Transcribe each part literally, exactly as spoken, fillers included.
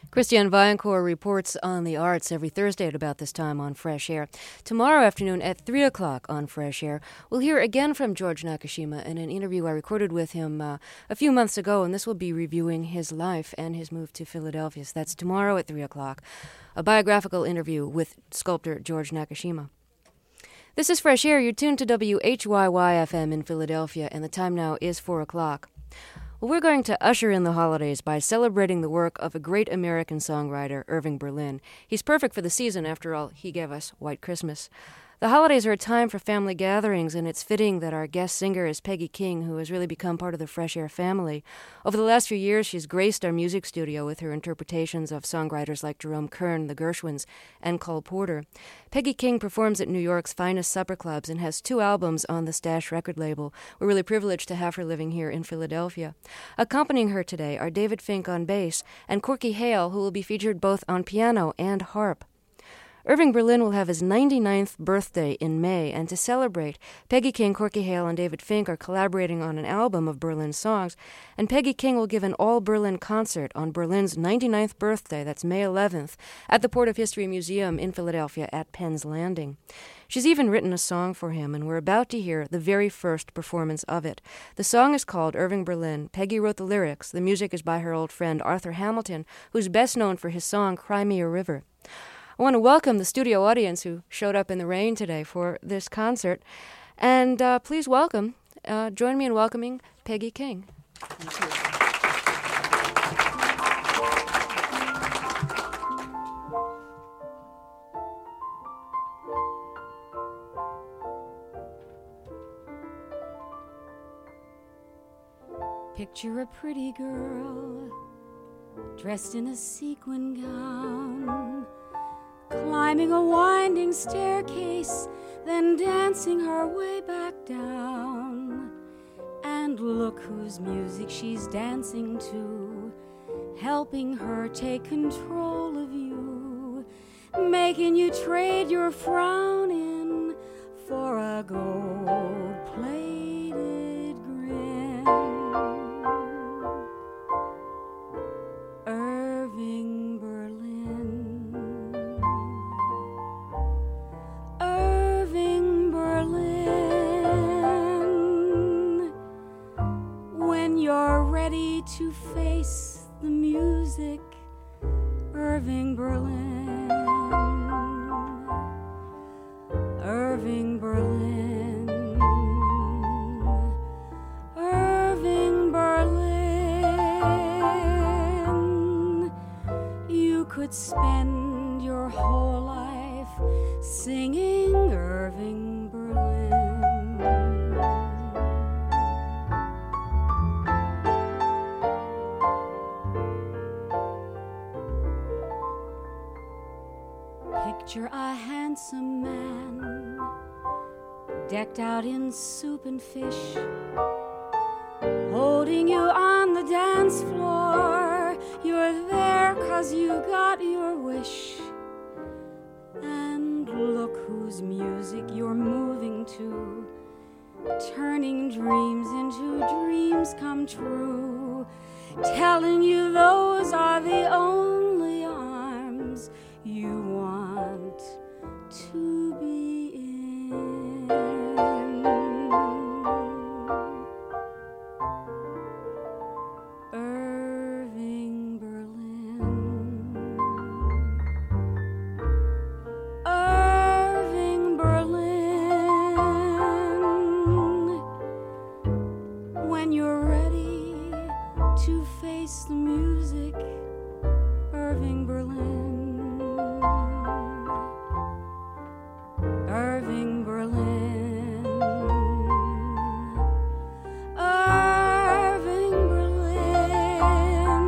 Christiane Vaillancourt reports on the arts every Thursday at about this time on Fresh Air. Tomorrow afternoon at three o'clock on Fresh Air, we'll hear again from George Nakashima in an interview I recorded with him uh, a few months ago, and this will be reviewing his life and his move to Philadelphia. So that's tomorrow at three o'clock, a biographical interview with sculptor George Nakashima. This is Fresh Air. You're tuned to W H Y Y F M in Philadelphia, and the time now is four o'clock. Well, we're going to usher in the holidays by celebrating the work of a great American songwriter, Irving Berlin. He's perfect for the season. After all, he gave us White Christmas. The holidays are a time for family gatherings, and it's fitting that our guest singer is Peggy King, who has really become part of the Fresh Air family. Over the last few years, she's graced our music studio with her interpretations of songwriters like Jerome Kern, the Gershwins, and Cole Porter. Peggy King performs at New York's finest supper clubs and has two albums on the Stash record label. We're really privileged to have her living here in Philadelphia. Accompanying her today are David Fink on bass and Corky Hale, who will be featured both on piano and harp. Irving Berlin will have his ninety-ninth birthday in May, and to celebrate, Peggy King, Corky Hale, and David Fink are collaborating on an album of Berlin songs, and Peggy King will give an all-Berlin concert on Berlin's ninety-ninth birthday, that's May eleventh, at the Port of History Museum in Philadelphia at Penn's Landing. She's even written a song for him, and we're about to hear the very first performance of it. The song is called Irving Berlin. Peggy wrote the lyrics. The music is by her old friend Arthur Hamilton, who's best known for his song Cry Me a River. I want to welcome the studio audience who showed up in the rain today for this concert. And uh, please welcome, uh, join me in welcoming Peggy King. Thank you. Picture a pretty girl dressed in a sequin gown, climbing a winding staircase, then dancing her way back down. And look whose music she's dancing to, helping her take control of you, making you trade your frown in for a gold-plated grin. Irving Berlin, Irving Berlin, when you're ready to face the music, Irving Berlin, Irving Berlin, Irving Berlin, you could spend your whole life singing Irving Berlin. Picture a handsome man decked out in soup and fish, holding you on the dance floor. You're there 'cause you got your wish. And look whose music you're moving to, turning dreams into dreams come true, telling you those are the only arms you want to be in. Irving Berlin, Irving Berlin, when you're ready to face the music, Irving Berlin, Irving Berlin, Irving Berlin.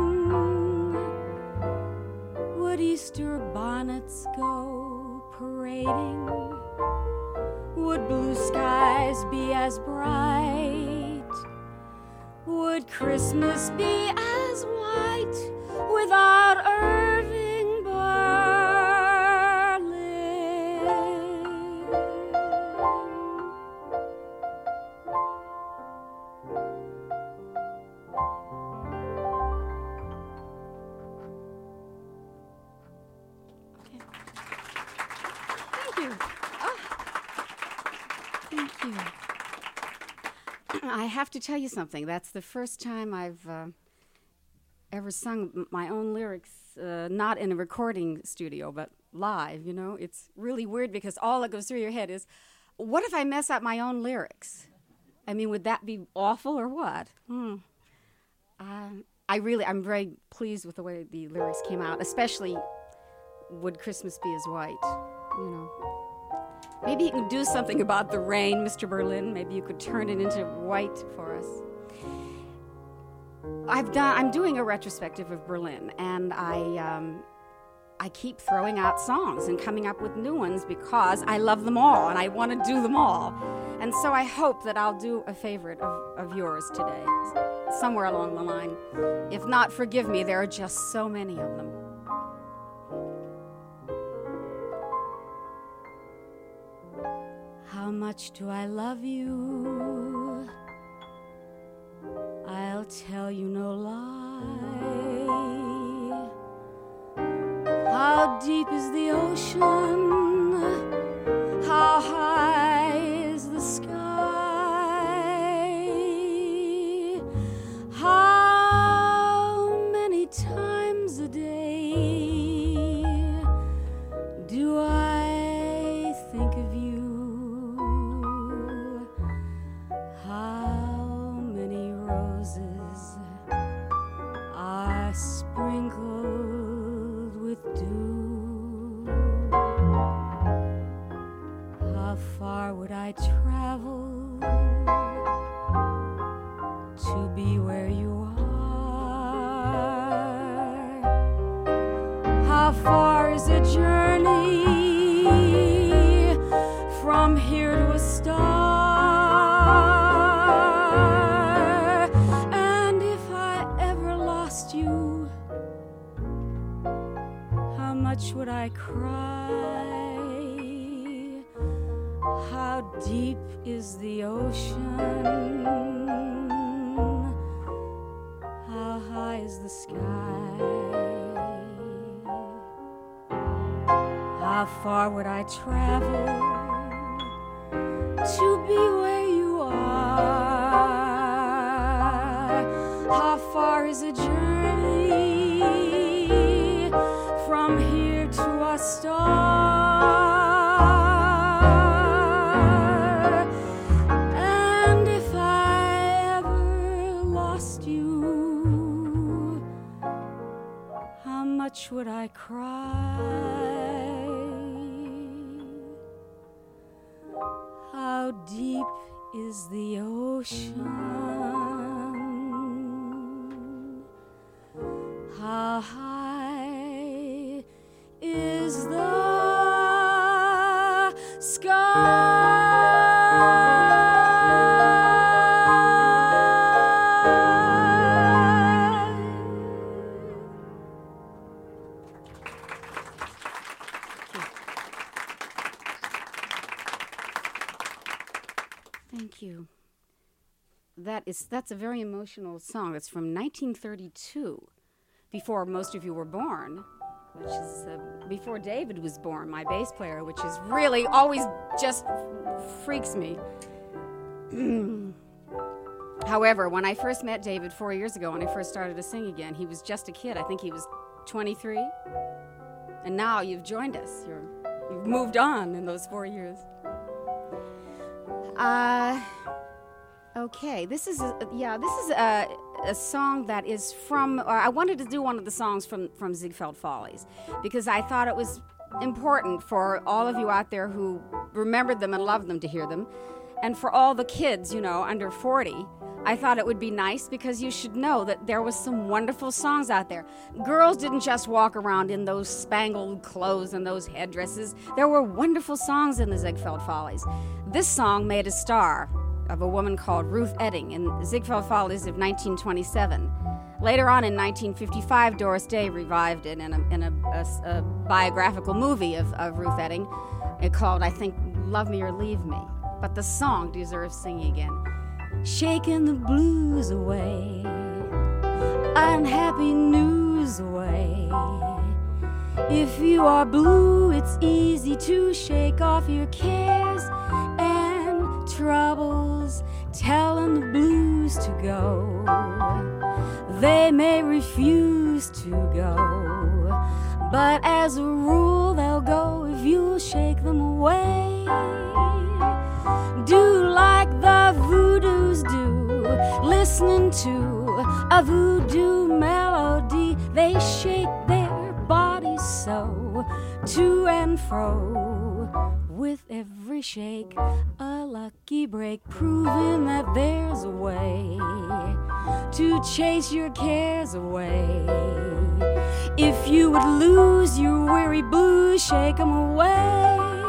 Would Easter bonnets go parading? Would blue skies be as bright? Would Christmas be as white without Irving Berlin? I have to tell you something. That's the first time I've uh, ever sung m- my own lyrics, uh, not in a recording studio, but live, you know? It's really weird because all that goes through your head is, what if I mess up my own lyrics? I mean, would that be awful or what? Hmm. Uh, I really, I'm very pleased with the way the lyrics came out, especially Would Christmas Be as White, you know? Maybe you can do something about the rain, Mister Berlin. Maybe you could turn it into white for us. I've done. I'm doing a retrospective of Berlin, and I um, I keep throwing out songs and coming up with new ones because I love them all and I want to do them all. And so I hope that I'll do a favorite of, of yours today, somewhere along the line. If not, forgive me. There are just so many of them. How much do I love you? I'll tell you no lie. How deep is the ocean? How high is the sky? How many times a day do I think of you? Sprinkled with dew. How far would I travel to be where you are? How far is a journey from here to a star? How much would I cry? How deep is the ocean? How high is the sky? How far would I travel to be where you are? How far is a journey from here to a star? And if I ever lost you, how much would I cry? How deep is the ocean? How high is the sky? Thank you. That is, that's a very emotional song. It's from nineteen thirty-two, before most of you were born, which is uh, before David was born, my bass player, which is really always just freaks me. However, when I first met David four years ago, when I first started to sing again, he was just a kid. I think he was twenty-three. And now you've joined us. You're, you've moved on in those four years. Uh, okay, this is, a, yeah, this is a, a song that is from, or I wanted to do one of the songs from, from Ziegfeld Follies, because I thought it was important for all of you out there who remembered them and loved them to hear them. And for all the kids, you know, under forty, I thought it would be nice because you should know that there was some wonderful songs out there. Girls didn't just walk around in those spangled clothes and those headdresses. There were wonderful songs in the Ziegfeld Follies. This song made a star of a woman called Ruth Etting in Ziegfeld Follies of nineteen twenty-seven. Later on in nineteen fifty-five, Doris Day revived it in a, in a, a, a biographical movie of, of Ruth Etting. It called, I think, Love Me or Leave Me. But the song deserves singing again. Shaking the blues away, unhappy news away. If you are blue, it's easy to shake off your cares and troubles. Tell on the blues to go. They may refuse to go, but as a rule they'll go if you'll shake them away. Do like the voodoos do, listening to a voodoo melody. They shake their bodies so, to and fro. With every shake, a lucky break, proving that there's a way to chase your cares away. If you would lose your weary blues, shake 'em away.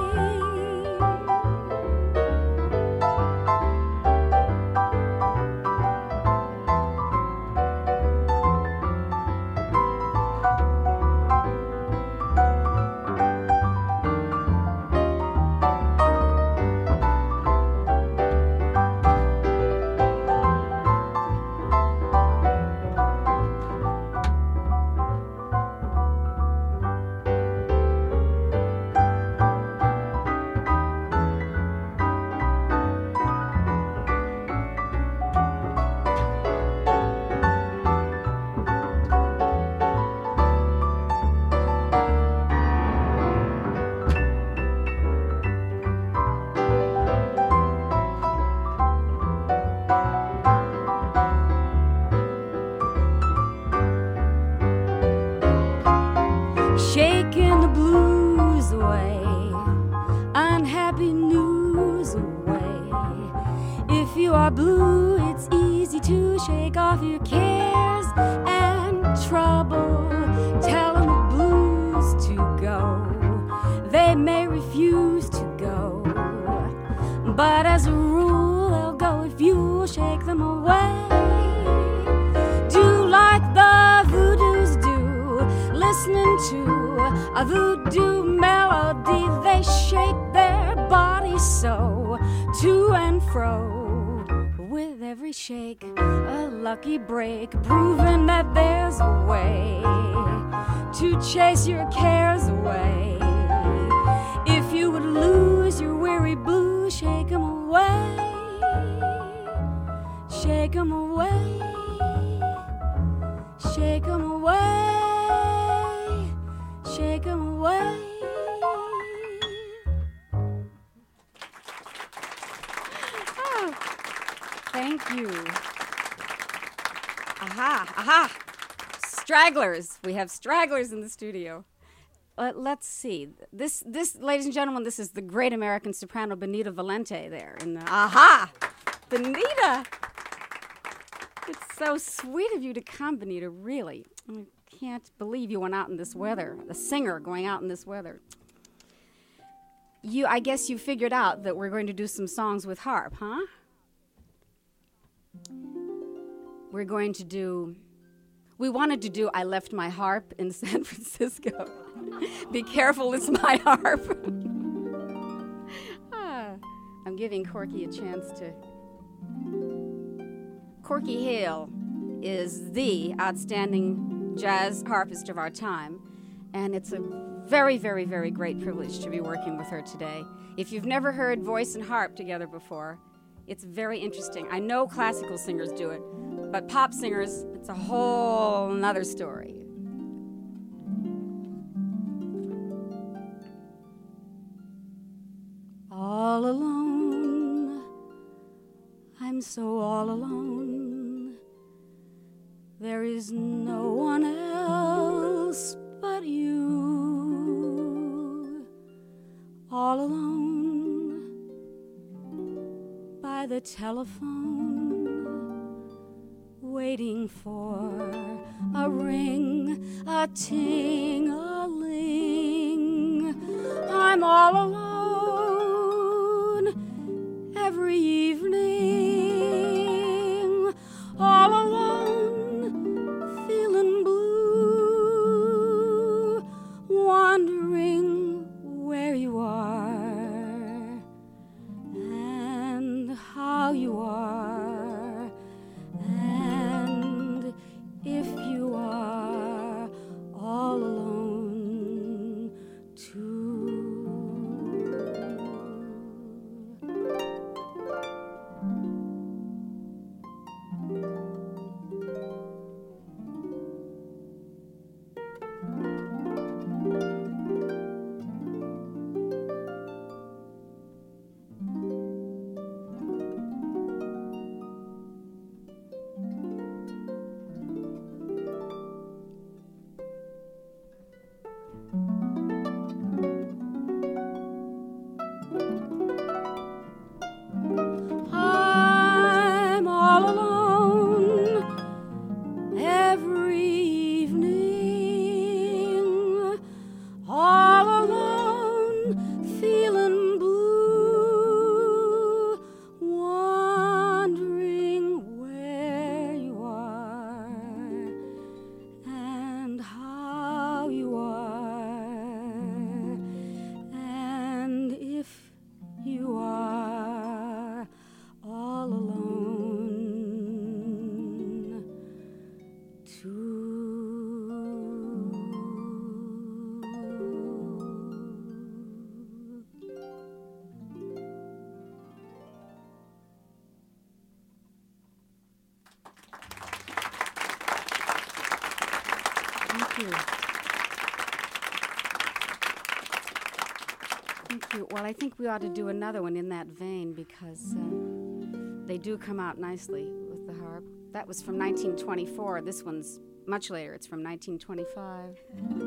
Shaking the blues away, unhappy news away. If you are blue, it's easy to shake off your cares and trouble. Tell them the blues to go. They may refuse to go, but as a rule they'll go if you shake them away. Do like the voodoos do, listening to a voodoo melody. They shake their bodies so, to and fro. With every shake, a lucky break, proving that there's a way to chase your cares away. If you would lose your weary blues, shake 'em away. Shake 'em away. Shake 'em away. Shake 'em away. Oh, thank you. Aha, aha. Stragglers. We have stragglers in the studio. Uh, let's see. This, this, ladies and gentlemen, this is the great American soprano Benita Valente there. In the, aha! Benita! It's so sweet of you to come, Benita, really. I can't believe you went out in this weather. The singer going out in this weather. You, I guess you figured out that we're going to do some songs with harp, huh? We're going to do... We wanted to do I Left My Harp in San Francisco. Be careful, it's my harp. ah, I'm giving Corky a chance to... Corky Hale is the outstanding jazz harpist of our time, and it's a very, very, very great privilege to be working with her today. If you've never heard voice and harp together before, it's very interesting. I know classical singers do it, but pop singers, it's a whole nother story. All alone, I'm so all alone. There is no one else but you. All alone by the telephone, waiting for a ring, a ting-a-ling. I'm all alone every evening, all alone, feeling blue, wondering where you are and how you are, and if you are all alone too. Thank you. Thank you. Well, I think we ought to do another one in that vein because uh, they do come out nicely with the harp. That was from nineteen twenty-four. This one's much later. It's from nineteen twenty-five.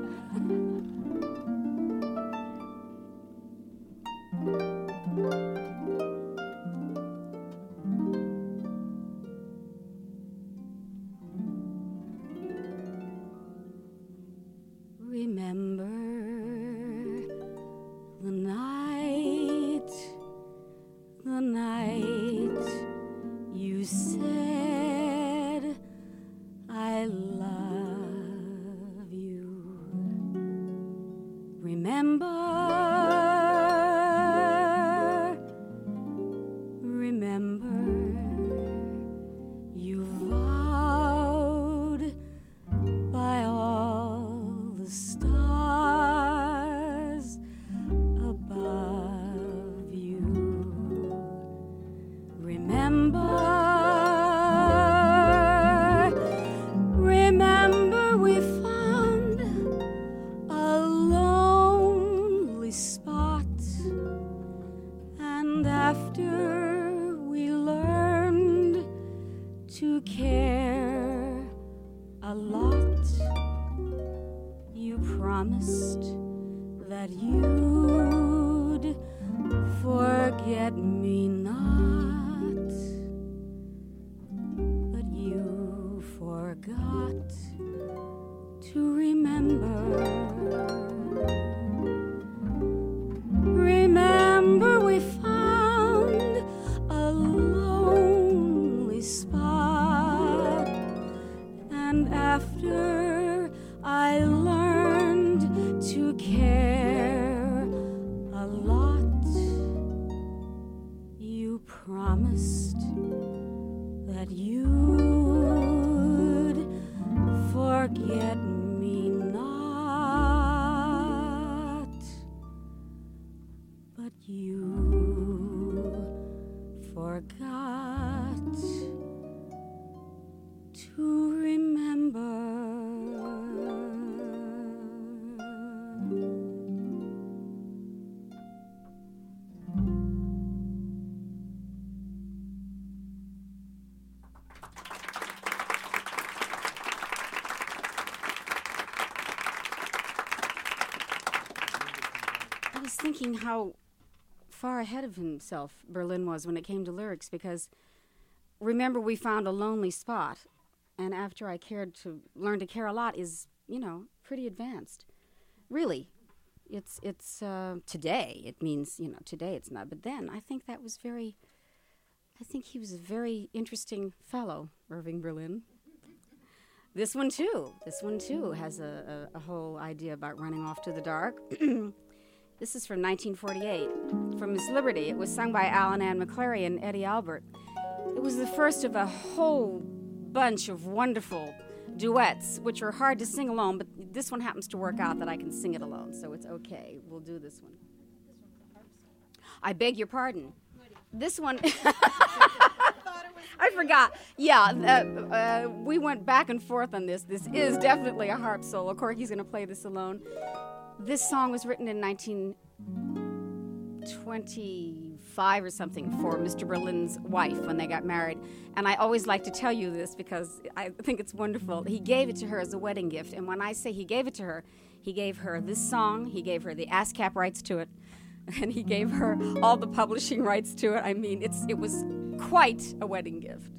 Thinking how far ahead of himself Berlin was when it came to lyrics, because remember we found a lonely spot, and after I cared to learn to care a lot is, you know, pretty advanced. Really, it's it's uh, today. It means, you know, today it's not, but then I think that was very. I think he was a very interesting fellow, Irving Berlin. This one too. This one too has a, a, a whole idea about running off to the dark. This is from nineteen forty-eight, from Miss Liberty. It was sung by Alan Ann McClary and Eddie Albert. It was the first of a whole bunch of wonderful duets, which are hard to sing alone, but this one happens to work out that I can sing it alone, so it's okay. We'll do this one. I beg your pardon. This one... I forgot. Yeah, uh, uh, we went back and forth on this. This is definitely a harp solo. Corky's going to play this alone. This song was written in nineteen twenty-five or something for Mister Berlin's wife when they got married. And I always like to tell you this because I think it's wonderful. He gave it to her as a wedding gift. And when I say he gave it to her, he gave her this song, he gave her the ASCAP rights to it, and he gave her all the publishing rights to it. I mean, it's it was quite a wedding gift.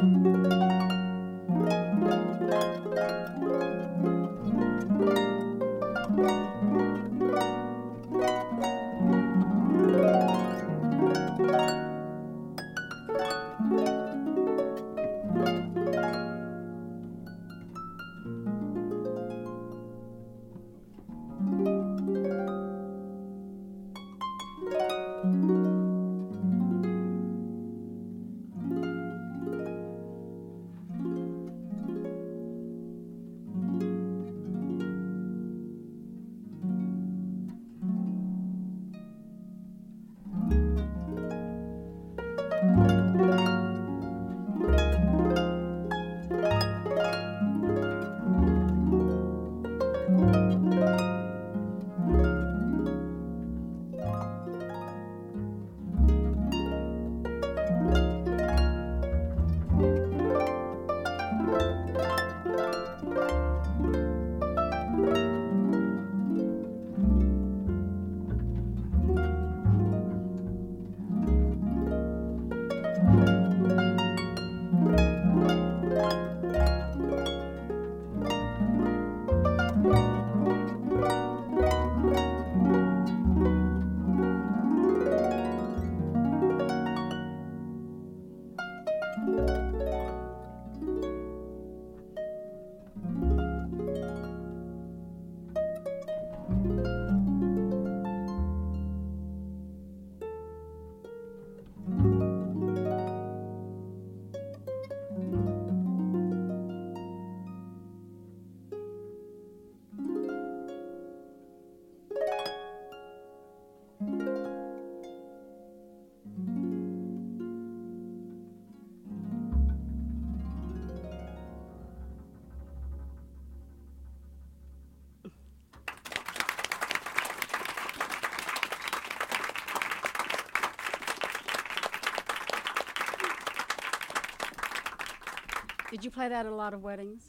Did you play that at a lot of weddings?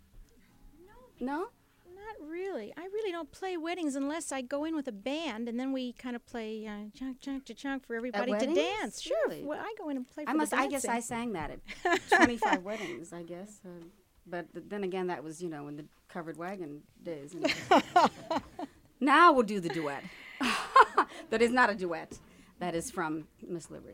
No. No? Not really. I really don't play weddings unless I go in with a band, and then we kind of play uh, chunk, chunk, to chunk for everybody to dance. Sure. Really? Well, I go in and play for I must. the I guess I sang that at twenty-five weddings, I guess. Uh, but th- then again, that was, you know, in the covered wagon days. And now we'll do the duet. That is not a duet. That is from Miss Liberty.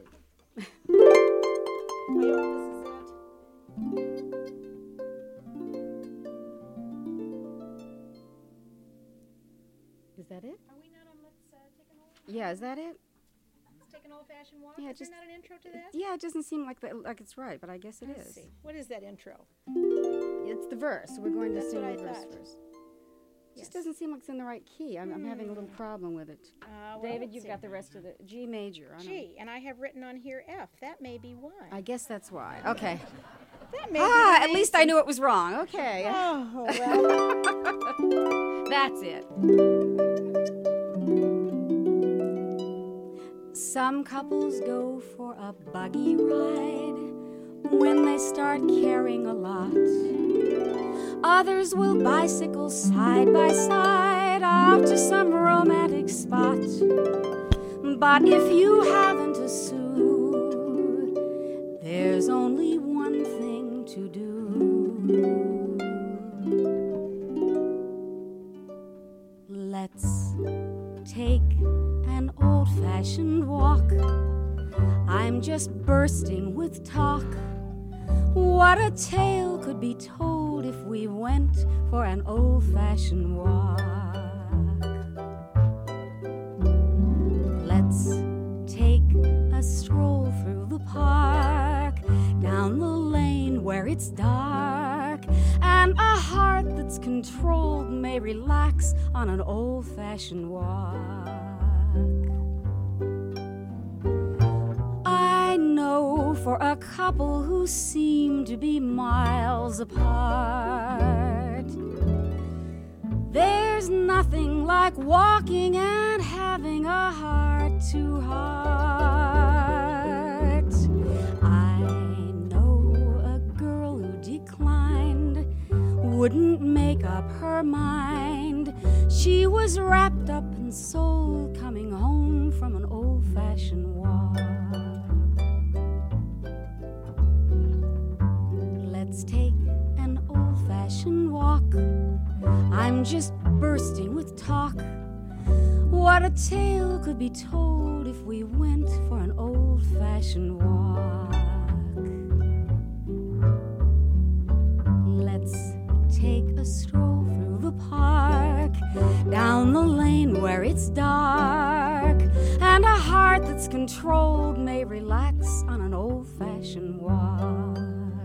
Is that it? Are we not on Let's uh, Take an Old Yeah, is that it? Let's Take an Old-Fashioned Walk? Yeah, is just, there not an intro to that? Yeah, it doesn't seem like the, like it's right, but I guess it Let's is. see. What is that intro? It's the verse. We're going to That's sing what the I verse thought. first. It Yes. just doesn't seem like it's in the right key. I'm, I'm having a little problem with it. Uh, well, David, let's you've see. got the rest of the G major. I don't- G, and I have written on here F. That may be why. I guess that's why. Okay. that may Ah, be at least I knew it was wrong. Okay. Oh, well. That's it. Some couples go for a buggy ride when they start caring a lot. Others will bicycle side by side out to some romantic spot. But if you haven't a sou, there's only one thing to do. Let's take an old-fashioned walk. I'm just bursting with talk. What a tale could be told if we went for an old-fashioned walk. Let's take a stroll through the park, down the lane where it's dark, and a heart that's controlled may relax on an old-fashioned walk. I know for a couple who seem to be miles apart, there's nothing like walking and having a heart to heart. I know a girl who declined, wouldn't make up her mind. She was wrapped up in soul, coming home from an old-fashioned walk. I'm just bursting with talk. What a tale could be told if we went for an old-fashioned walk. Let's take a stroll through the park, down the lane where it's dark, and a heart that's controlled may relax on an old-fashioned walk.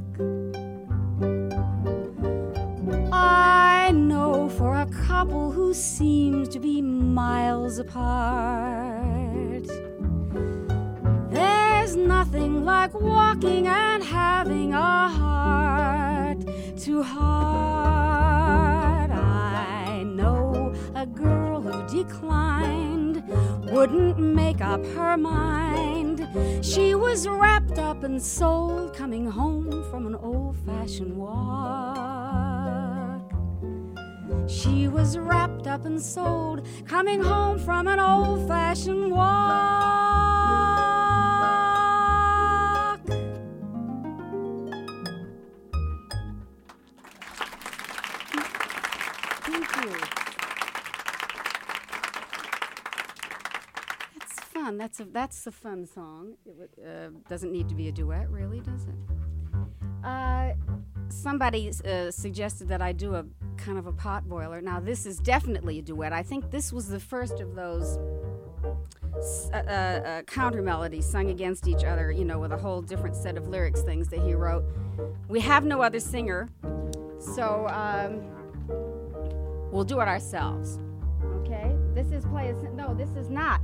I know for a couple who seems to be miles apart, there's nothing like walking and having a heart to heart. I know a girl who declined, wouldn't make up her mind. She was wrapped up and sold, coming home from an old-fashioned walk. She was wrapped up and sold, coming home from an old-fashioned walk. Thank you. That's fun. That's a that's a fun song. It would, uh, doesn't need to be a duet, really, does it? Uh, somebody uh, suggested that I do a kind of a pot boiler. Now, this is definitely a duet. I think this was the first of those uh, uh, counter melodies sung against each other, you know, with a whole different set of lyrics things that he wrote. We have no other singer, so um, we'll do it ourselves. Okay? This is play a, no, this is not.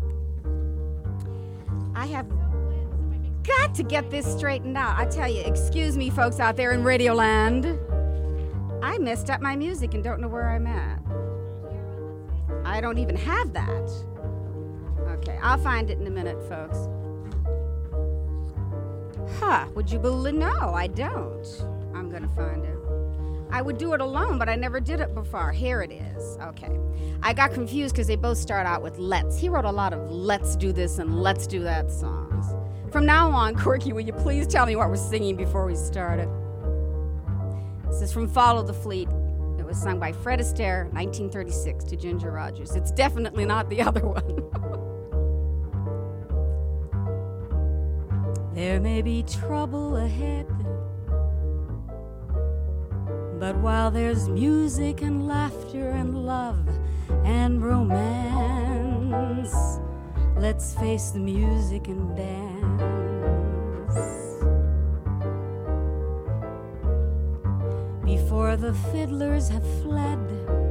I have got to get this straightened out. I tell you, excuse me, folks out there in Radioland. I messed up my music and don't know where I'm at. I don't even have that. Okay, I'll find it in a minute, folks. Huh, would you believe? No, I don't. I'm gonna find it. I would do it alone, but I never did it before. Here it is. Okay. I got confused because they both start out with let's. He wrote a lot of let's do this and let's do that songs. From now on, Corky, will you please tell me what we're singing before we start it? This is from Follow the Fleet. It was sung by Fred Astaire, nineteen thirty-six, to Ginger Rogers. It's definitely not the other one. There may be trouble ahead, but while there's music and laughter and love and romance, let's face the music and dance. Before the fiddlers have fled,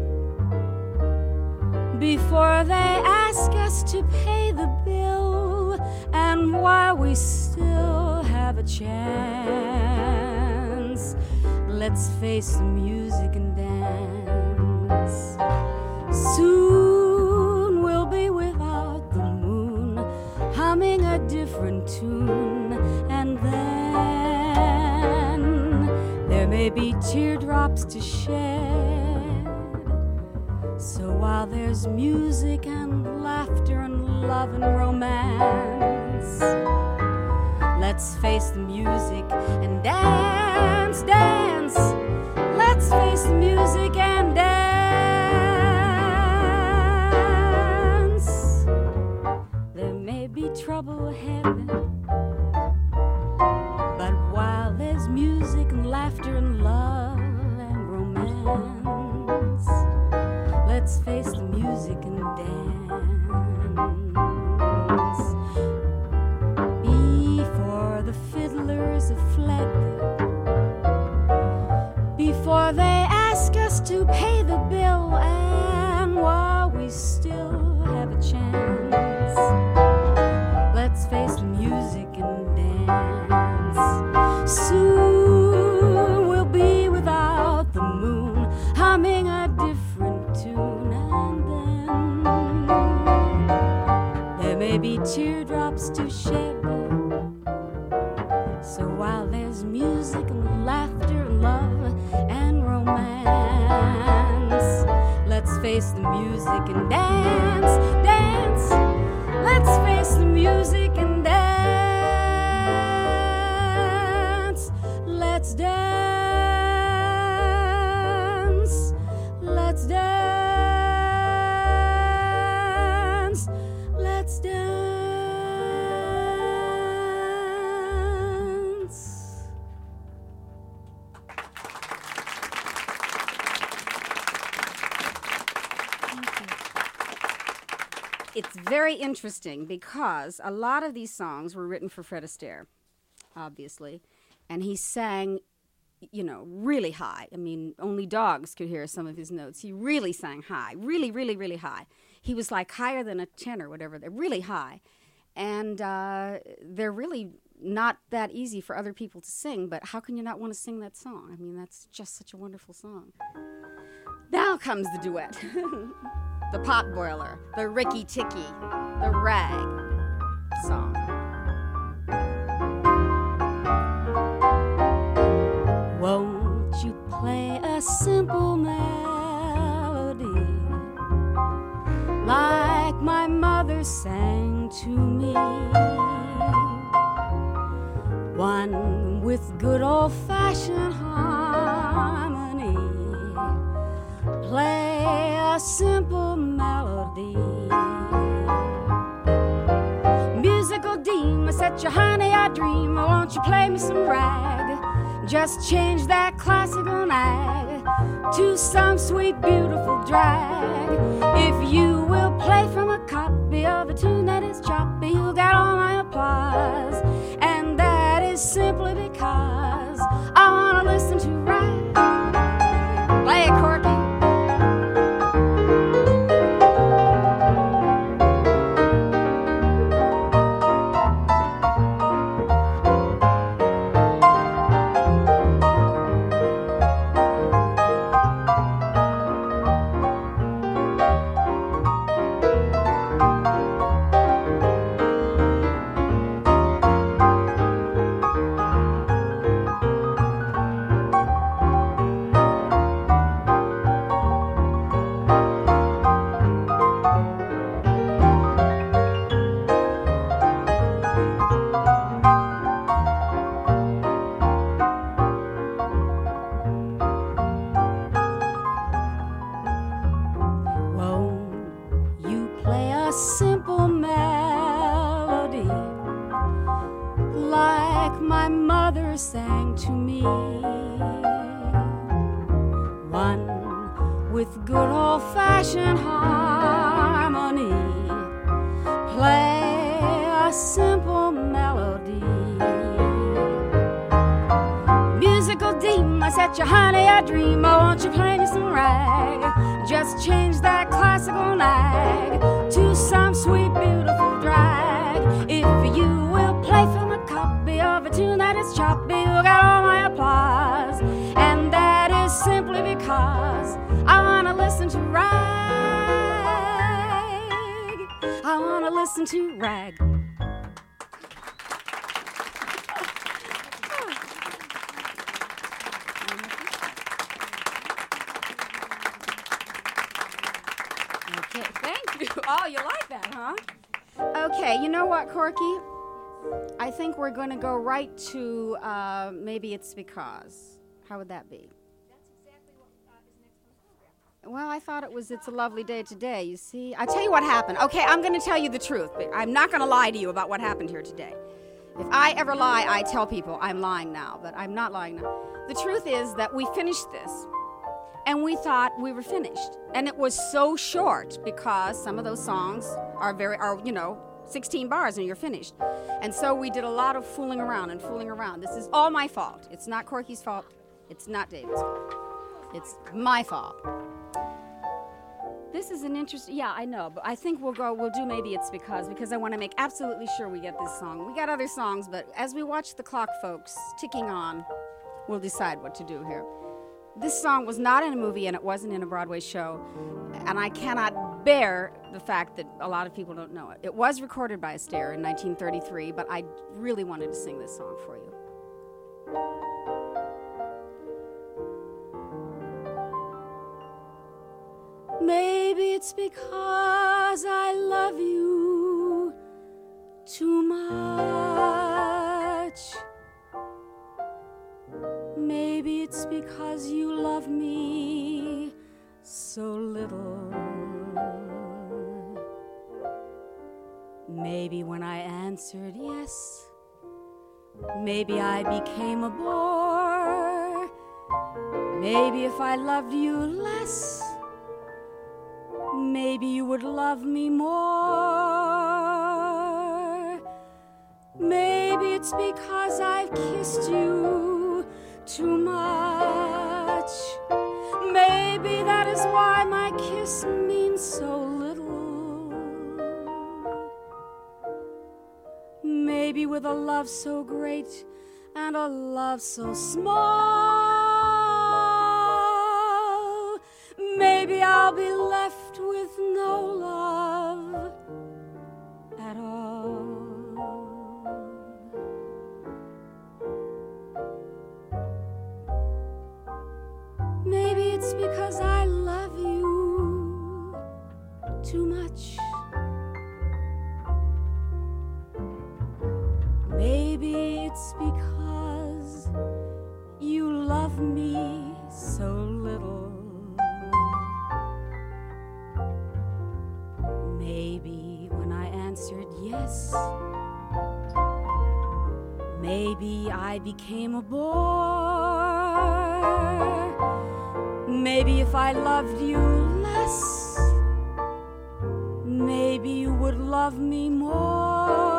before they ask us to pay the bill, and while we still have a chance, let's face the music and dance. Soon we'll be without the moon, humming a different tune, and then there may be teardrops to shed. So while there's music and laughter and love and romance, let's face the music and dance, dance. Let's face the music and dance. There may be trouble ahead, but while there's music and laughter and love and romance, let's face the music and dance. Before the fiddlers have fled, before they ask us to pay the bill, and while we still have a chance, let's face the music and dance. Soon we'll be without the moon, humming a different tune, and then there may be teardrops to shed. So while there's music and laughter and love and romance, let's face the music and dance, dance. Let's face the music and dance. Let's dance. Let's dance. very interesting because a lot of these songs were written for Fred Astaire, obviously, and he sang, you know, really high. I mean, only dogs could hear some of his notes. He really sang high, really, really, really high. He was like higher than a tenor, whatever. They're really high. And uh, they're really not that easy for other people to sing, but how can you not want to sing that song? I mean, that's just such a wonderful song. Now comes the duet. The pot boiler, the Ricky Ticky, the rag song. Won't you play a simple melody like my mother sang to me? One with good old-fashioned harmony. Play a simple melody. Musical deem, I set you honey, I dream. Won't you play me some rag? Just change that classical nag to some sweet, beautiful drag. If you will play from a copy of a tune that is choppy, you'll get all my applause. And that is simply because I want to listen to rag. Play it, Corky. To rag. Okay, thank you. Oh, you like that, huh? Okay, you know what, Corky? I think we're going to go right to uh, Maybe It's Because. How would that be? Well, I thought it was It's a Lovely Day Today, you see. I tell you what happened. Okay, I'm going to tell you the truth. But I'm not going to lie to you about what happened here today. If I ever lie, I tell people I'm lying now, but I'm not lying now. The truth is that we finished this, and we thought we were finished. And it was so short because some of those songs are very, are, you know, sixteen bars and you're finished. And so we did a lot of fooling around and fooling around. This is all my fault. It's not Corky's fault. It's not David's fault. It's my fault. This is an interesting, yeah, I know, but I think we'll go, we'll do Maybe It's Because, because I want to make absolutely sure we get this song. We got other songs, but as we watch the clock, folks, ticking on, we'll decide what to do here. This song was not in a movie, and it wasn't in a Broadway show, and I cannot bear the fact that a lot of people don't know it. It was recorded by Astaire in nineteen thirty-three, but I really wanted to sing this song for you. Maybe it's because I love you too much. Maybe it's because you love me so little. Maybe when I answered yes, maybe I became a bore. Maybe if I loved you less, maybe you would love me more. Maybe it's because I've kissed you too much. Maybe that is why my kiss means so little. Maybe with a love so great and a love so small, maybe I'll be left with no love at all. Maybe it's because I love you too much. Maybe it's because you love me so little. Maybe when I answered yes, maybe I became a bore. Maybe if I loved you less, maybe you would love me more.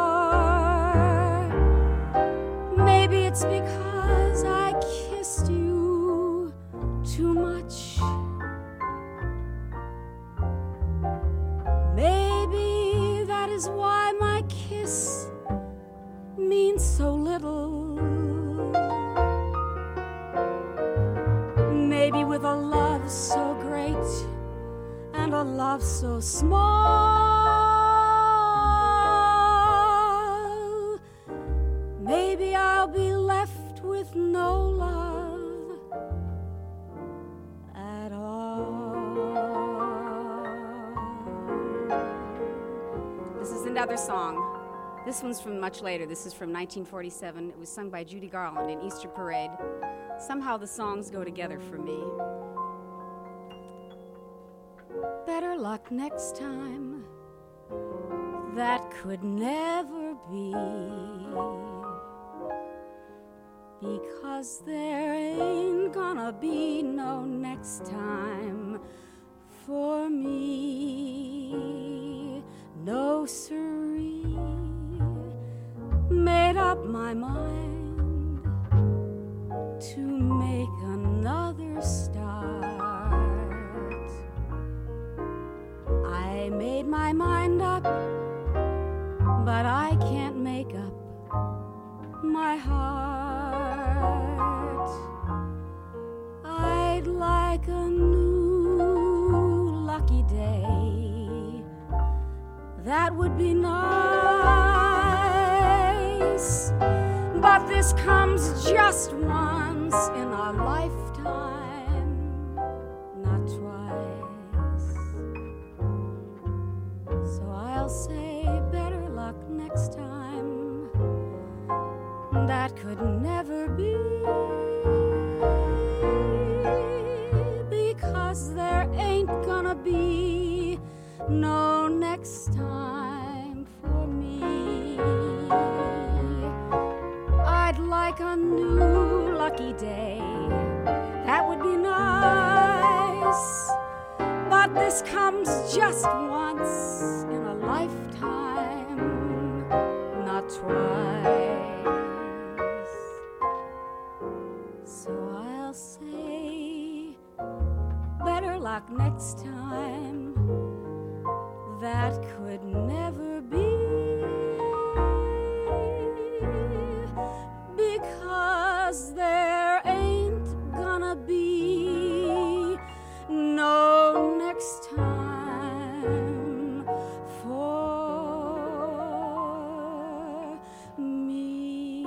Maybe it's because I kissed you too much. Maybe that is why my kiss means so little. Maybe with a love so great and a love so small, maybe I'll be left with no love at all. This is another song. This one's from much later. This is from nineteen forty-seven. It was sung by Judy Garland in Easter Parade. Somehow the songs go together for me. Better luck next time. That could never be, because there ain't gonna be no next time for me. No siree, made up my mind to make another start. I made my mind up, but I can't make up my heart. I'd like a new lucky day. That would be nice, but this comes just once in a lifetime, not twice. So I'll say better luck next time. That could never be, because there ain't gonna be no next time for me. I'd like a new lucky day. That would be nice, but this comes just once in a lifetime, not twice. So I'll say better luck next time. That could never be, because there ain't gonna be no next time for me.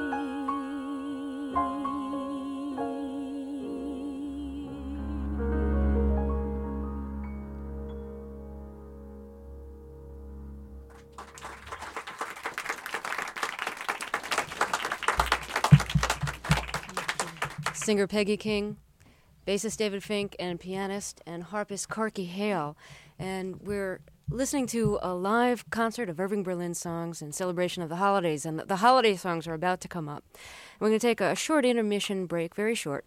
Singer Peggy King, bassist David Fink, and pianist and harpist Corky Hale. And we're listening to a live concert of Irving Berlin songs in celebration of the holidays. And the, the holiday songs are about to come up. We're going to take a short intermission break, very short,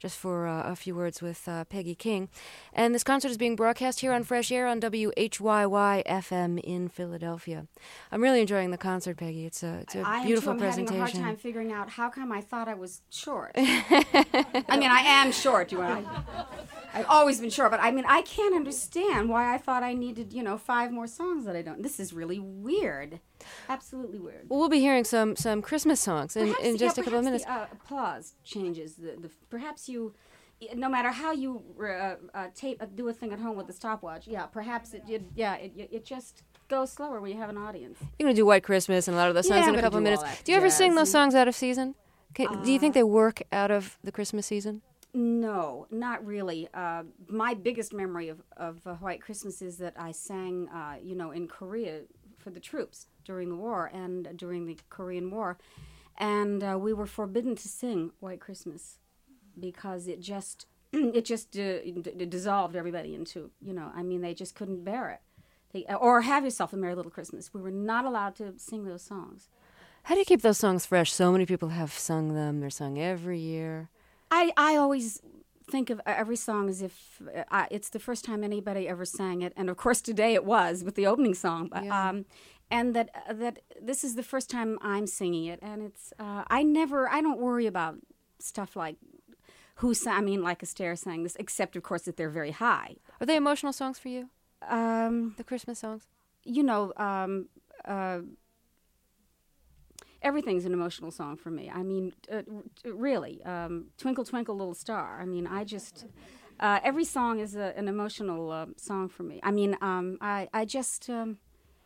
just for uh, a few words with uh, Peggy King. And this concert is being broadcast here on Fresh Air on W H Y Y F M in Philadelphia. I'm really enjoying the concert, Peggy. It's a, it's a I beautiful am too. I'm presentation. having a hard time figuring out how come I thought I was short. I mean, I am short. You know, I've always been short, but I mean, I can't understand why I thought I needed, you know, five more songs that I don't. This is really weird. Absolutely weird. Well, we'll be hearing some some Christmas songs in, Perhaps, in just yeah, a couple of minutes. The, uh, applause changes. The, the perhaps you, no matter how you uh, uh, tape, uh, do a thing at home with the stopwatch. Yeah, perhaps it. it yeah, it, it just goes slower when you have an audience. You're gonna do White Christmas and a lot of those songs Yeah, in a I'm couple of gonna do minutes. all that Do you ever jazz sing those and- songs out of season? Okay, do you think Uh, they work out of the Christmas season? No, not really. Uh, my biggest memory of, of uh, White Christmas is that I sang, uh, you know, in Korea for the troops during the war and uh, during the Korean War. And uh, we were forbidden to sing White Christmas because it just, it just uh, d- dissolved everybody into, you know, I mean, they just couldn't bear it. They, or Have Yourself a Merry Little Christmas. We were not allowed to sing those songs. How do you keep those songs fresh? So many people have sung them. They're sung every year. I, I always think of every song as if uh, I, it's the first time anybody ever sang it, and of course today it was with the opening song. But, Yeah. um, and that uh, that this is the first time I'm singing it, and it's uh, I never I don't worry about stuff like who sang. I mean, like Astaire sang this, except of course that they're very high. Are they emotional songs for you? Um, The Christmas songs? you know. Um, uh, Everything's an emotional song for me. I mean, uh, r- really, um, Twinkle Twinkle Little Star. I mean, I just uh, every song is a, an emotional uh, song for me. I mean, um, I I just um,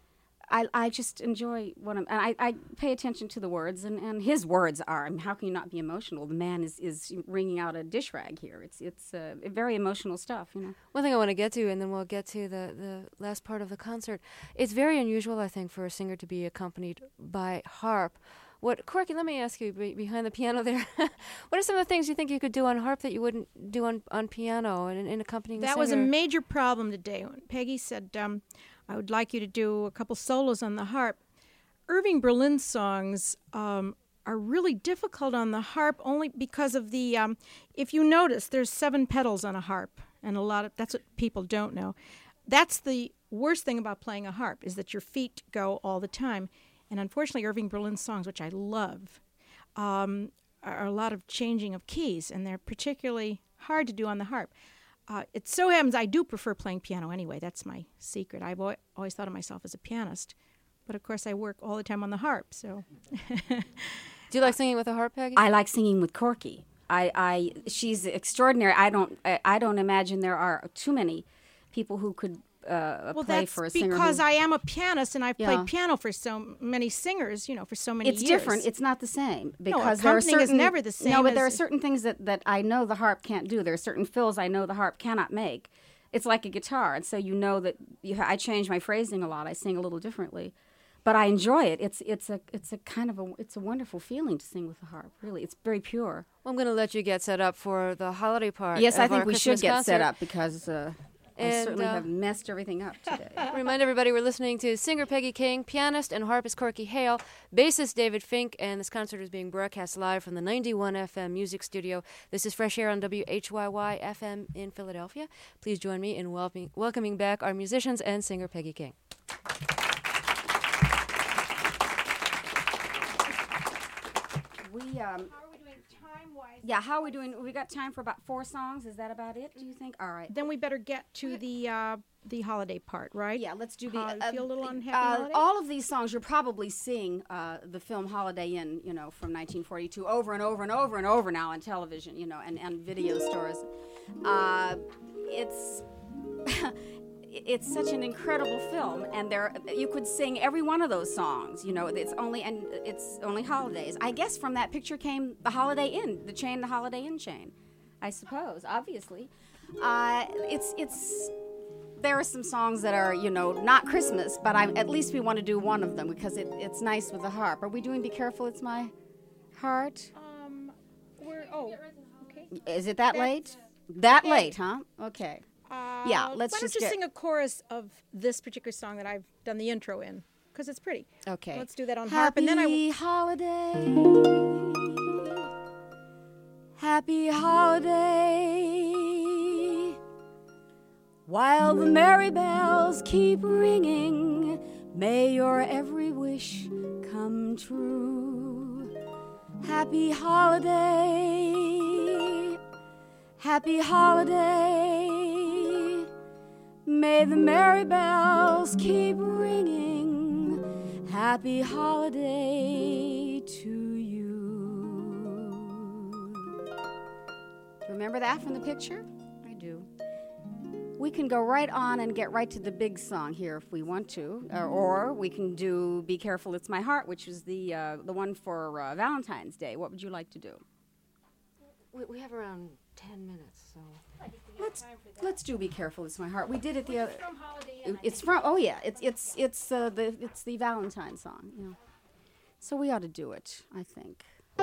I I just enjoy what I'm. And I, I pay attention to the words, and, and his words are. I mean, how can you not be emotional? The man is, is wringing out a dish rag here. It's it's uh, very emotional stuff, you know. One thing I want to get to, and then we'll get to the, the last part of the concert. It's very unusual, I think, for a singer to be accompanied by harp. What, Corky, let me ask you, be, behind the piano there, what are some of the things you think you could do on harp that you wouldn't do on, on piano and in, in accompanying That singer? was a major problem today. When Peggy said, um, I would like you to do a couple solos on the harp. Irving Berlin's songs um, are really difficult on the harp only because of the, um, if you notice, there's seven pedals on a harp, and a lot of, that's what people don't know. That's the worst thing about playing a harp, is that your feet go all the time. And unfortunately, Irving Berlin's songs, which I love, um, are a lot of changing of keys, and they're particularly hard to do on the harp. Uh, it so happens I do prefer playing piano anyway. That's my secret. I've al- always thought of myself as a pianist. But, of course, I work all the time on the harp, so... Do you like singing with a harp, Peggy? I like singing with Corky. I, I she's extraordinary. I don't I, I don't imagine there are too many people who could uh, well, play that's for a singer. because who, I am a pianist, and I've Yeah. played piano for so many singers, you know, for so many it's years. different. It's not the same because there are accompanying is certain never the same No, but there are as- certain things that, that I know the harp can't do. There are certain fills I know the harp cannot make. It's like a guitar, and so you know that you ha- I change my phrasing a lot. I sing a little differently, but I enjoy it. It's it's a it's a kind of a it's a wonderful feeling to sing with the harp. Really, it's very pure. Well, I'm going to let you get set up for the holiday part. Yes, of I think our we Christmas should get concert. set up because uh, I And, certainly uh, have messed everything up today. Remind everybody we're listening to singer Peggy King, pianist and harpist Corky Hale, bassist David Fink, and this concert is being broadcast live from the ninety-one F M Music Studio. This is Fresh Air on W H Y Y F M in Philadelphia. Please join me in welcoming, welcoming back our musicians and singer Peggy King. We um, How are we doing time-wise? yeah. How are we doing? We got time for about four songs. Is that about it? Do you think? All right. Then we better get to the uh, the holiday part, right? Yeah, let's do the. Uh, you feel a little unhappy uh, holiday? all of these songs, you're probably seeing uh, the film Holiday Inn, you know, from nineteen forty-two, over and over and over and over now on television, you know, and, and video stores. Uh, it's it's such an incredible film, and there you could sing every one of those songs. You know, it's only and it's only holidays. I guess from that picture came the Holiday Inn, the chain, the Holiday Inn chain. I suppose, obviously, uh, it's it's. There are some songs that are, you know, not Christmas, but I'm, at least we want to do one of them because it, it's nice with the harp. Are we doing Be Careful, It's My Heart? Um, we're, oh, okay. Is it that late? That late, huh? Okay. Uh, Yeah, let's why just don't you get- sing a chorus of this particular song that I've done the intro in? Because it's pretty. Okay. Let's do that on harp, and then I Happy will... holiday. Happy holiday, while the merry bells keep ringing, may your every wish come true. Happy holiday, happy holiday, may the merry bells keep ringing. Happy holiday to you. Remember that from the picture? I do. We can go right on and get right to the big song here if we want to, uh, or we can do "Be Careful, It's My Heart," which is the uh, the one for uh, Valentine's Day. What would you like to do? We, we have around ten minutes, so Let's let's do "Be Careful, It's My Heart." We did it the other. It's from oh yeah, it's it's it's uh, the it's the Valentine song. Yeah. So we ought to do it, I think.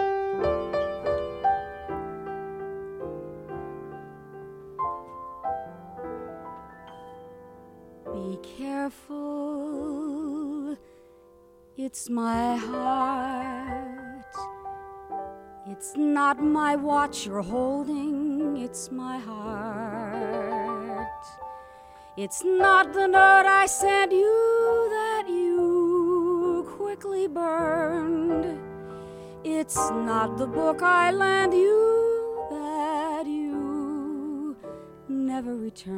Be careful, it's my heart. It's not my watch you're holding, it's my heart. It's not the note I sent you that you quickly burned. It's not the book I lent you that you never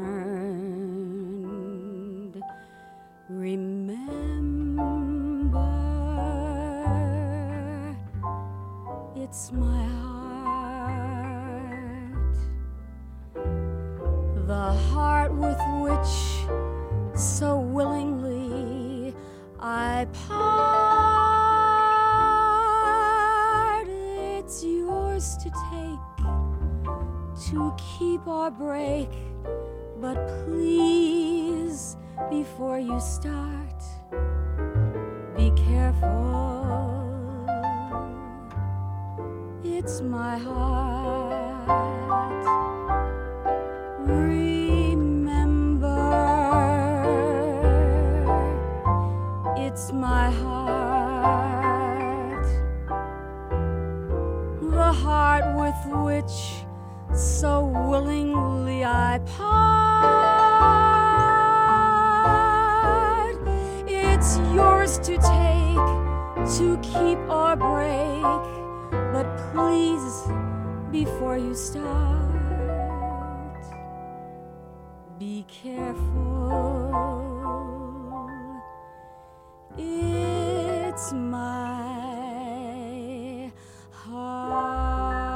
returned. Remember, it's my heart, the heart with which so willingly I part. It's yours to take, to keep or break, but please, before you start, be careful. It's my heart. Remember, it's my heart, the heart with which so willingly I part. It's yours to take, to keep or break, but please, before you start, be careful. It's my heart.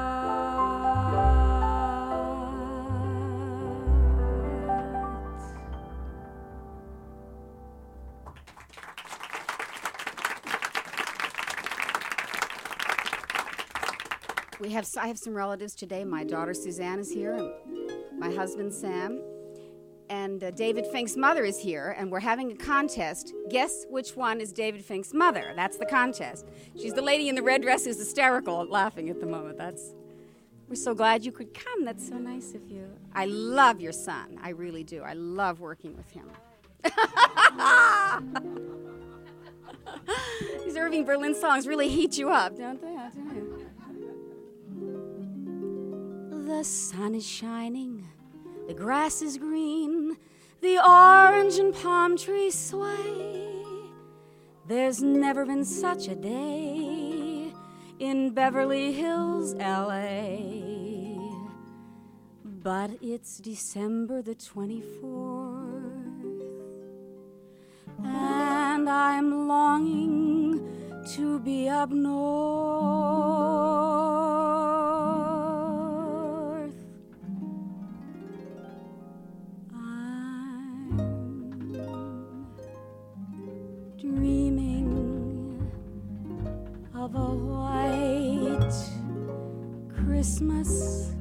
We have I have some relatives today. My daughter Suzanne is here, and my husband Sam, and uh, David Fink's mother is here, and we're having a contest. Guess which one is David Fink's mother? That's the contest. She's the lady in the red dress who's hysterical, laughing at the moment. That's. We're so glad you could come. That's so nice of you. I love your son. I really do. I love working with him. These Irving Berlin songs really heat you up, don't they? I tell you. The sun is shining, the grass is green, the orange and palm trees sway. There's never been such a day in Beverly Hills, L A. But it's December the twenty-fourth, and I'm longing to be up north. Of a white Christmas,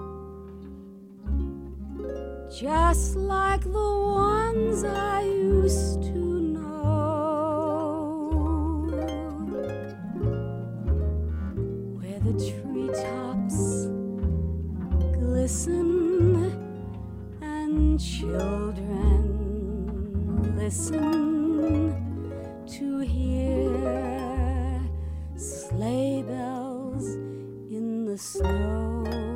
just like the ones I used to know, where the treetops glisten and children listen to hear sleigh bells in the snow.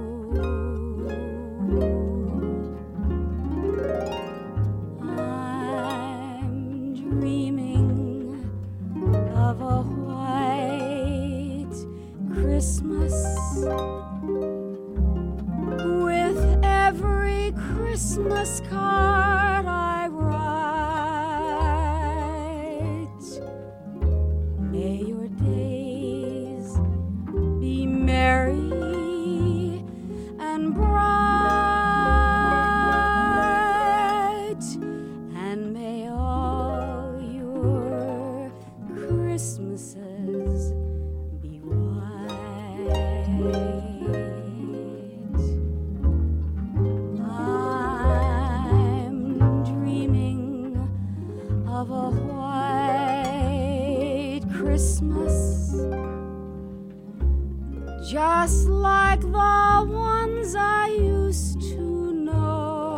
just like the ones I used to know,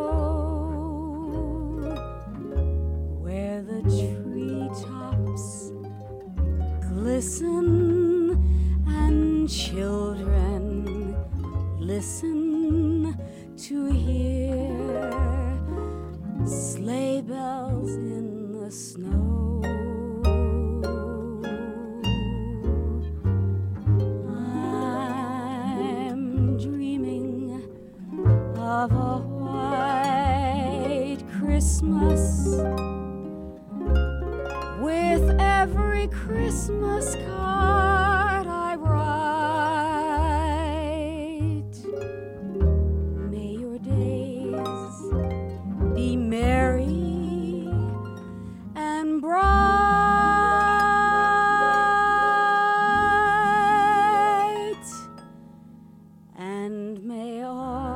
where the treetops glisten and children listen to hear sleigh bells in the snow. Of a white Christmas, with every Christmas card I write. May your days be merry and bright, and may all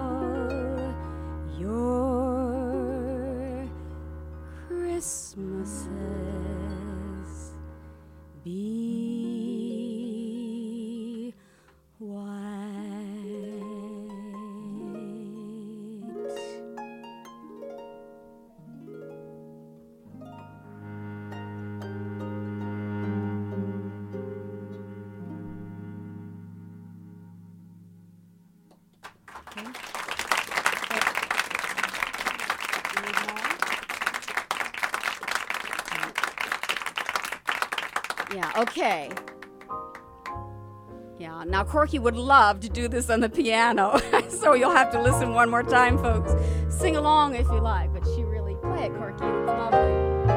Christmases be white. Okay. Yeah, okay. Yeah, now Corky would love to do this on the piano, so you'll have to listen one more time, folks. Sing along if you like, but she really play it, Corky. It's lovely.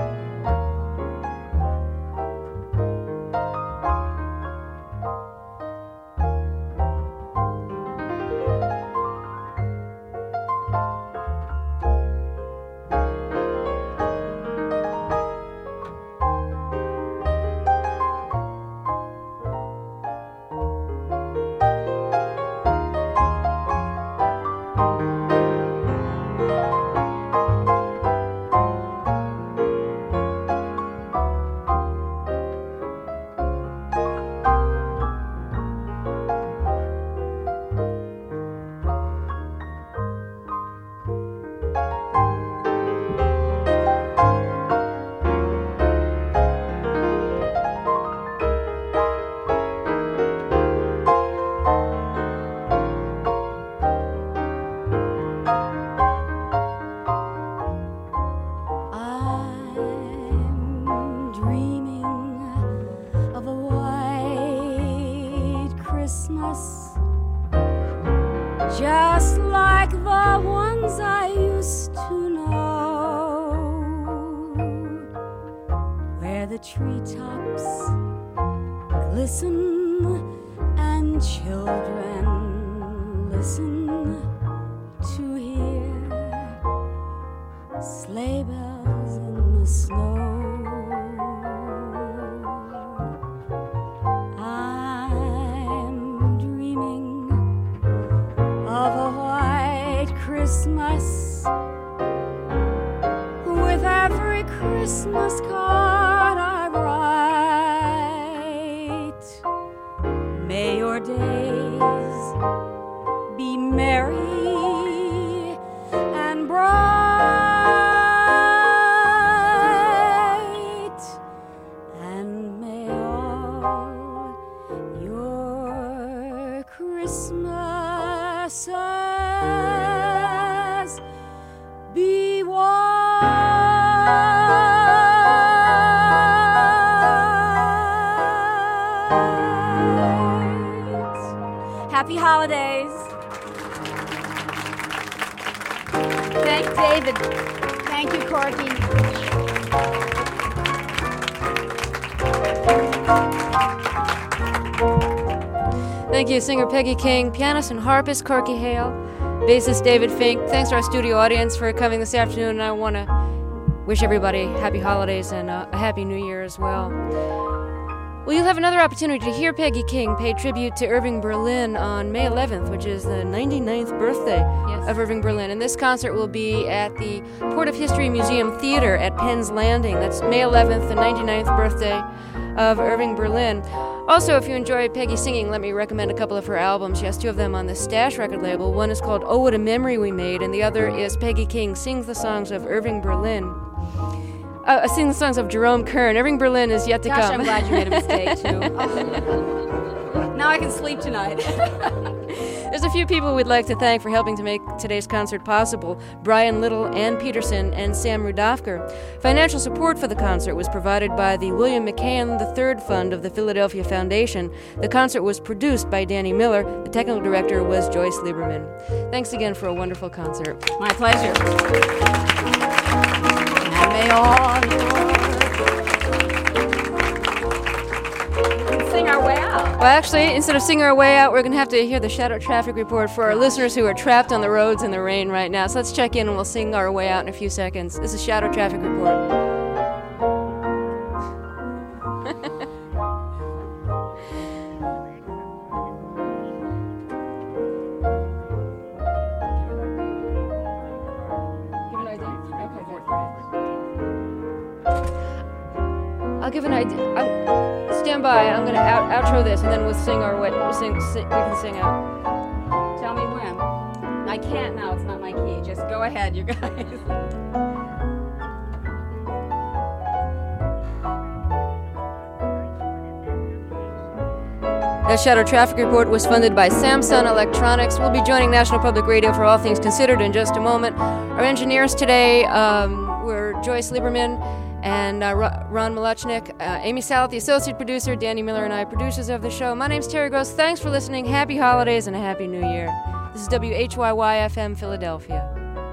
Just like the ones I used to know, where the treetops glisten and children listen to hear sleigh bells in the snow. Christmas, with every Christmas card I write. May your days be merry and bright, and may all your Christmases be white. Happy holidays. Thank David. Thank you, Corky. Thank you, singer Peggy King, pianist and harpist Corky Hale, bassist David Fink. Thanks to our studio audience for coming this afternoon, and I want to wish everybody happy holidays and uh, a happy new year as well. Well, you'll have another opportunity to hear Peggy King pay tribute to Irving Berlin on May eleventh, which is the ninety-ninth birthday yes. of Irving Berlin. And this concert will be at the Port of History Museum Theater at Penn's Landing. That's May eleventh, the ninety-ninth birthday of Irving Berlin. Also, if you enjoy Peggy singing, let me recommend a couple of her albums. She has two of them on the Stash record label. One is called Oh, What a Memory We Made, and the other is Peggy King Sings the Songs of Irving Berlin. Uh, sing the songs of Jerome Kern. Irving Berlin is yet to Gosh, come. I'm glad you made a mistake, too. Oh. Now I can sleep tonight. There's a few people we'd like to thank for helping to make today's concert possible. Brian Little, Ann Peterson, and Sam Rudofker. Financial support for the concert was provided by the William McCann the third Fund of the Philadelphia Foundation. The concert was produced by Danny Miller. The technical director was Joyce Lieberman. Thanks again for a wonderful concert. My pleasure. And may all your... Sing our way out. Well, actually, instead of singing our way out, we're going to have to hear the shadow traffic report for our listeners who are trapped on the roads in the rain right now. So let's check in and we'll sing our way out in a few seconds. This is shadow traffic report. I'll give an idea. I'm, stand by. I'm going to out, outro this, and then we'll sing our way. We'll sing, sing, we can sing out. Tell me when. I can't now. It's not my key. Just go ahead, you guys. That Shadow Traffic Report was funded by Samsung Electronics. We'll be joining National Public Radio for All Things Considered in just a moment. Our engineers today um, were Joyce Lieberman and uh, Ron Malachnik, uh, Amy Sallet, the associate producer, Danny Miller, and I, producers of the show. My name's Terry Gross. Thanks for listening. Happy holidays and a happy new year. This is W H Y Y F M Philadelphia.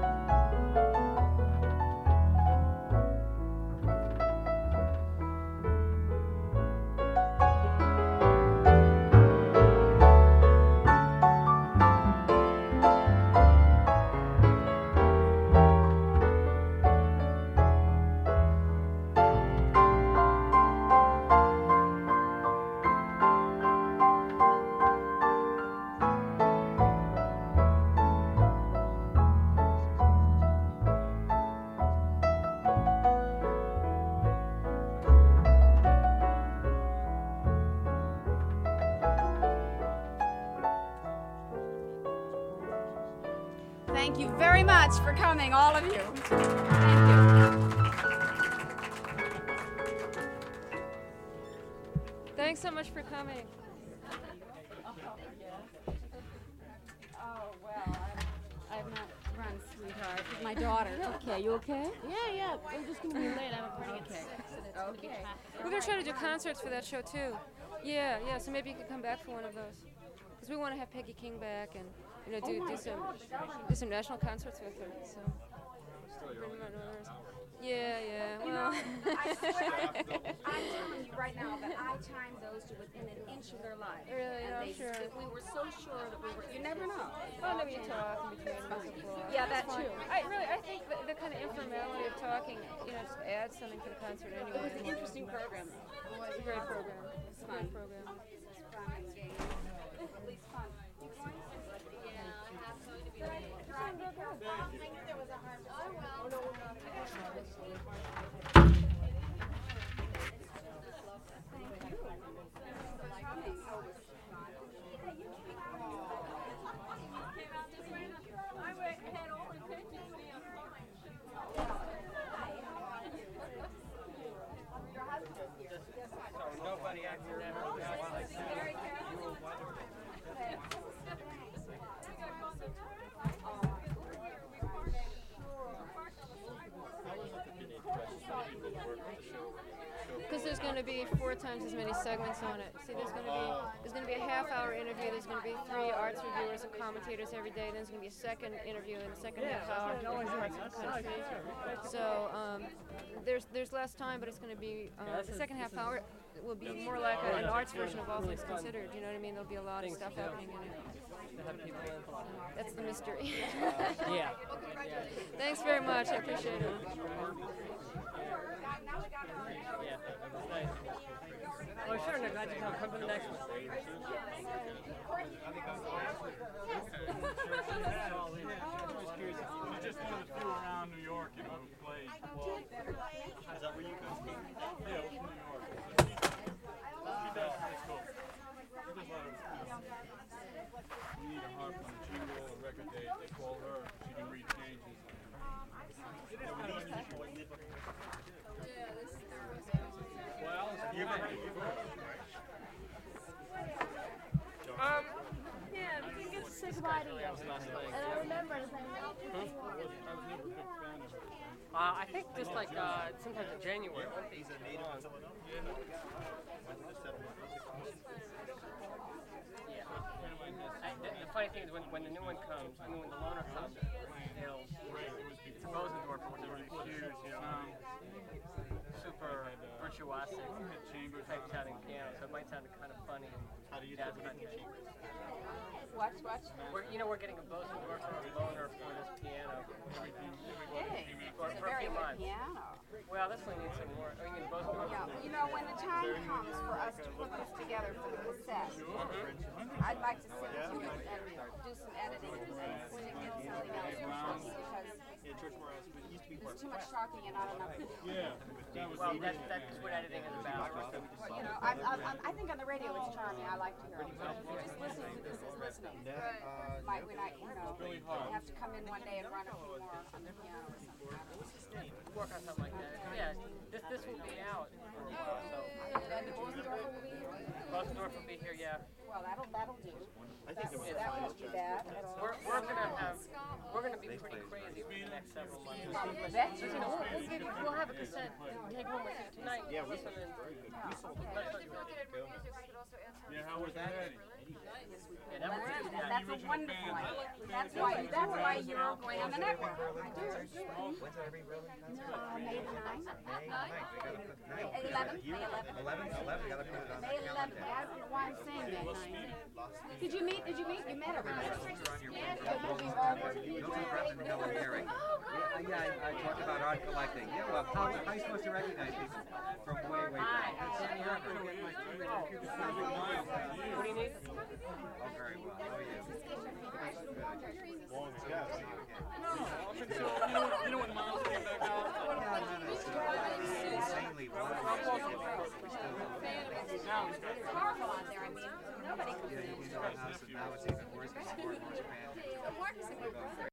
Thank you very much for coming, all of you. Thank you. Thanks so much for coming. Oh, well, I've, I've not run, sweetheart. With my daughter. Okay, you okay? Yeah, yeah. I'm just going to be late. I have a party at six. Okay. We're going to try to do concerts for that show, too. Yeah, yeah, so maybe you could come back for one of those. Because we want to have Peggy King back and, you know, do, oh do some do some national concerts with her. So. Yeah, yeah. You Well. know, I swear, I'm telling you right now that I timed those to within an inch of their life. Really? And No, they, sure. that we were so sure that we were. You never know. Oh, no, you talk in between. That's applause. Yeah, That's that fine. too. I really, I think the, the kind of informality of talking, you know, just adds something to the concert anyway. It was an interesting program. It's a great program. It's a great program. It's fun and games. At least fun. You going? Yeah, I'm going to be late. I knew there was a harm. Oh, well. Because there's going to be four times as many segments on it. See, there's going to be there's going to be a half-hour interview. There's going to be three arts reviewers and commentators every day. Then there's going to be a second interview in the second half hour from parts of the country. So um, there's there's less time, but it's going to be uh, the second half hour will be more like a, an arts version of All Things Considered. You know what I mean? There'll be a lot of stuff happening in it. That's the mystery. Yeah. Thanks very much. I appreciate it. Yeah, that was nice. Oh, sure, no, glad you come. Come to the next one. She's just one of the few around New York, you know, who played. Is that where you go? Yeah, from New York. harp on the jingle or record date, they call her. She can read changes. Well, you've Um, yeah, we can get to say goodbye to you. And I remember the thing. I was never a big fan of her. Uh, I think just like uh, sometimes in January. It won't be so long. Yeah. I, the, the funny thing is when, when the new one comes, I mean when the loaner comes, it'll, it's a Bosendorf, which is really huge, you know, super virtuosic type sounding piano, so it might sound kind of funny and jazz cut and cheap. Watch, watch. We're, you know, we're getting a Bosendorf or a loaner for this piano Hey, for, it's a for a very few good months. piano. Well, this one needs some more. I mean, Bosendorf. Yeah, you know, when the time comes for us to put this together for the cassette, I'd like to sit to it and do some editing and get something else for us because there's too much talking and not enough. Yeah, that was Well, that's, that's what editing is about. You know, I, I, I think on the radio it's charming. I like to hear it. But if you just listen to this as listening, might we not, you know, have to come in one day and run a few more on the piano or something. Work on something like that. Yeah, this this will be out for a while, so And the Bosendorf will be here. Bosendorf will be here. Yeah, Well, that'll that'll do. That, that won't be bad at all. we're we're gonna have we're gonna be pretty crazy for the next several months. I bet you You know, we'll, we'll, give you, we'll have a cassette. Take one with you tonight. Yeah, listen and Yeah, how was that? yeah, that was And good. Yeah. that's a wonderful idea. That's why that's why you're going on the network. Uh, May the ninth. May eleventh. May eleventh. eleven, eleven, gotta put it on. May eleventh. That's why I'm saying May ninth. Did you meet? Did you meet? You met everybody. Those are present in Helen Herring. Yeah, yeah, I, I talked about art collecting. Yeah, well, how, how are you supposed to recognize people from way, way back? What do you need? Oh, very well. How are you? Long as gas. You know, you know when Miles came back out? Yeah, no, no, it's insanely loud. It's horrible on there. I mean, nobody can Yeah, you know, house, and now it's even worse because more and more Japan.